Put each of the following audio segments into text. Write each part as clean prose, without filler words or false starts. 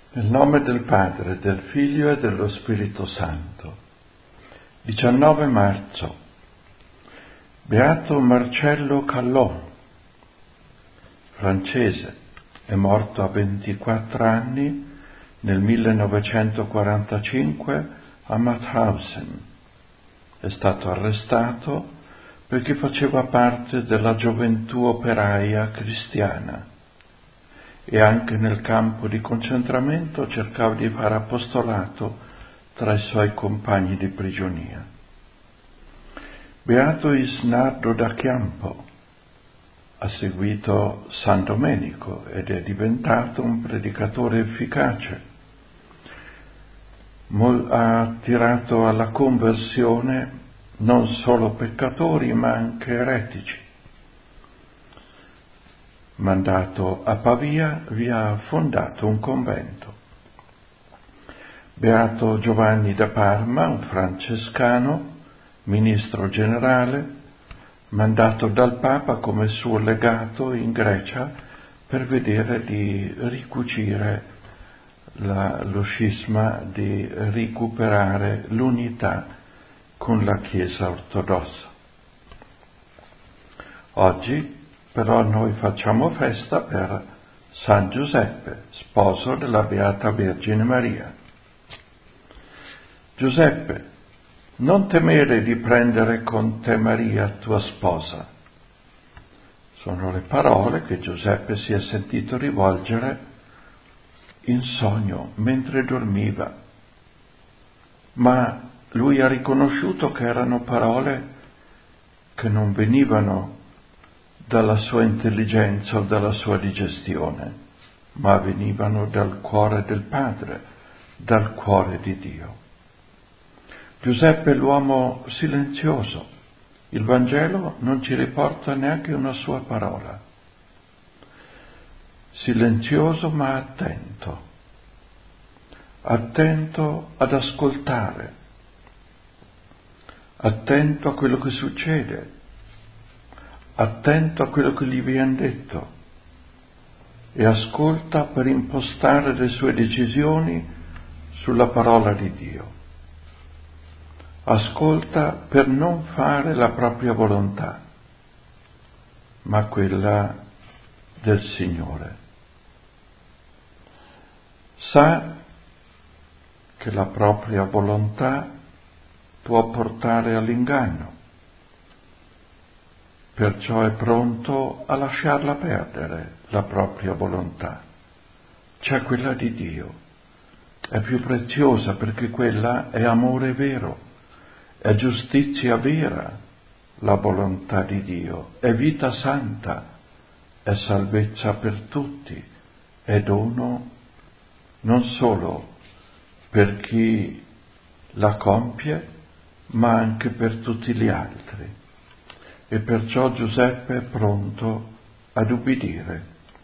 Nel nome del Padre, del Figlio e dello Spirito Santo. 19 marzo. Beato Marcello Callon, francese, è morto a 24 anni nel 1945 a Mauthausen. È stato arrestato perché faceva parte della gioventù operaia cristiana e anche nel campo di concentramento cercava di fare apostolato tra i suoi compagni di prigionia. Beato Isnardo da Campo ha seguito San Domenico ed è diventato un predicatore efficace. Ha attirato alla conversione non solo peccatori ma anche eretici. Mandato a Pavia, vi ha fondato un convento. Beato Giovanni da Parma, un francescano, ministro generale, mandato dal Papa come suo legato in Grecia per vedere di ricucire lo scisma, di recuperare l'unità con la Chiesa ortodossa. Oggi però noi facciamo festa per San Giuseppe, sposo della Beata Vergine Maria. Giuseppe, non temere di prendere con te Maria, tua sposa. Sono le parole che Giuseppe si è sentito rivolgere in sogno mentre dormiva. Ma lui ha riconosciuto che erano parole che non venivano dalla sua intelligenza o dalla sua digestione, ma venivano dal cuore del Padre, dal cuore di Dio. Giuseppe è l'uomo silenzioso. Il Vangelo non ci riporta neanche una sua parola. Silenzioso ma attento. Attento ad ascoltare. Attento a quello che succede. Attento a quello che gli viene detto e ascolta per impostare le sue decisioni sulla parola di Dio. Ascolta per non fare la propria volontà, ma quella del Signore. Sa che la propria volontà può portare all'inganno. Perciò è pronto a lasciarla perdere, la propria volontà. C'è quella di Dio. È più preziosa perché quella è amore vero, è giustizia vera, la volontà di Dio. È vita santa, è salvezza per tutti, è dono non solo per chi la compie, ma anche per tutti gli altri. E perciò Giuseppe è pronto ad ubbidire,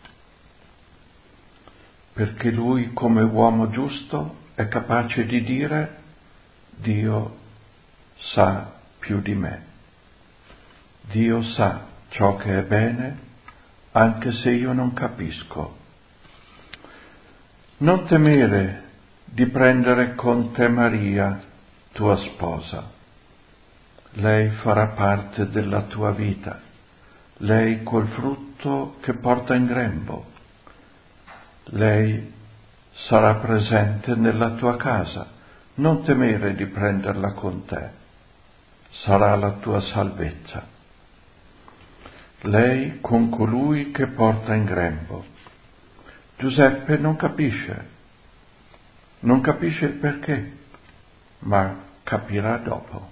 perché lui come uomo giusto è capace di dire: Dio sa più di me, Dio sa ciò che è bene anche se io non capisco. Non temere di prendere con te Maria, tua sposa. Lei farà parte della tua vita, lei col frutto che porta in grembo. Lei sarà presente nella tua casa, non temere di prenderla con te, sarà la tua salvezza. Lei con colui che porta in grembo. Giuseppe non capisce il perché, ma capirà dopo.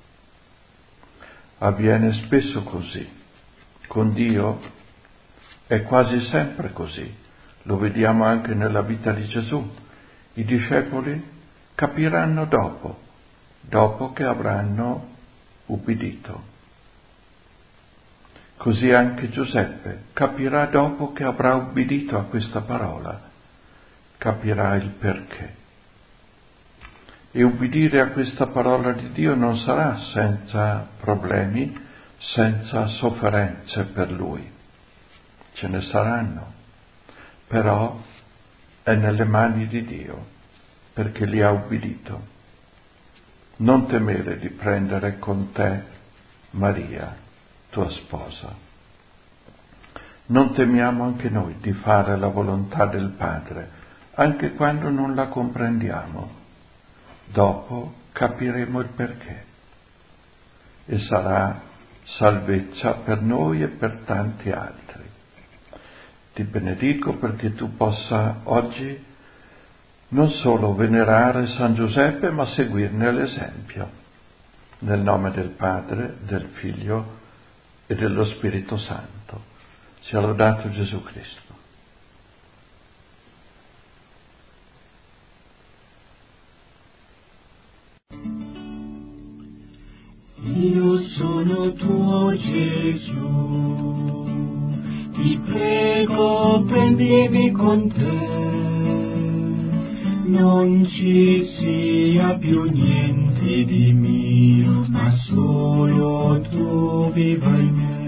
Avviene spesso così. Con Dio è quasi sempre così. Lo vediamo anche nella vita di Gesù. I discepoli capiranno dopo che avranno ubbidito. Così anche Giuseppe capirà dopo che avrà ubbidito a questa parola, capirà il perché. E ubbidire a questa parola di Dio non sarà senza problemi, senza sofferenze per Lui. Ce ne saranno, però è nelle mani di Dio, perché li ha ubbidito. Non temere di prendere con te Maria, tua sposa. Non temiamo anche noi di fare la volontà del Padre, anche quando non la comprendiamo. Dopo capiremo il perché e sarà salvezza per noi e per tanti altri. Ti benedico perché tu possa oggi non solo venerare San Giuseppe, ma seguirne l'esempio. Nel nome del Padre, del Figlio e dello Spirito Santo. Sia lodato Gesù Cristo. Io sono tuo Gesù, ti prego prendimi con te. Non ci sia più niente di mio, ma solo tu viva in me.